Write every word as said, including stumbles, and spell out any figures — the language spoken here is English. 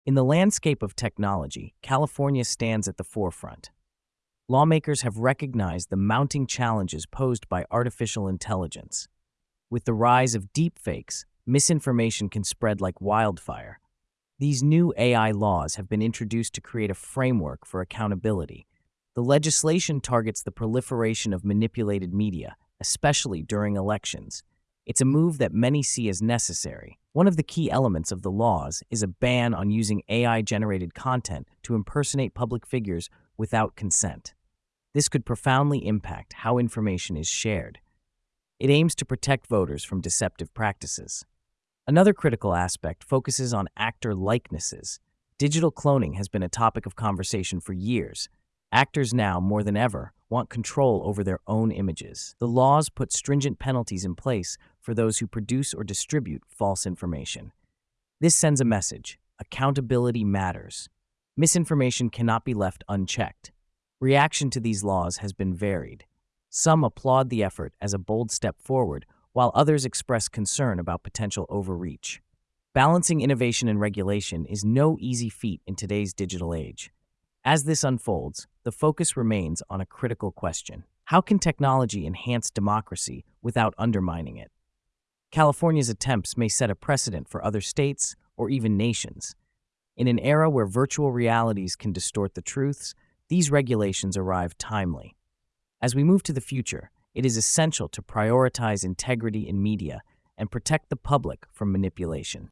In the landscape of technology, California stands at the forefront. Lawmakers have recognized the mounting challenges posed by artificial intelligence. With the rise of deepfakes, misinformation can spread like wildfire. These new A I laws have been introduced to create a framework for accountability. The legislation targets the proliferation of manipulated media, especially during elections. It's a move that many see as necessary. One of the key elements of the laws is a ban on using A I-generated content to impersonate public figures without consent. This could profoundly impact how information is shared. It aims to protect voters from deceptive practices. Another critical aspect focuses on actor likenesses. Digital cloning has been a topic of conversation for years. Actors now, more than ever, want control over their own images. The laws put stringent penalties in place for those who produce or distribute false information. This sends a message: accountability matters. Misinformation cannot be left unchecked. Reaction to these laws has been varied. Some applaud the effort as a bold step forward, while others express concern about potential overreach. Balancing innovation and regulation is no easy feat in today's digital age. As this unfolds, the focus remains on a critical question: how can technology enhance democracy without undermining it? California's attempts may set a precedent for other states or even nations. In an era where virtual realities can distort the truths, these regulations arrive timely. As we move to the future, it is essential to prioritize integrity in media and protect the public from manipulation.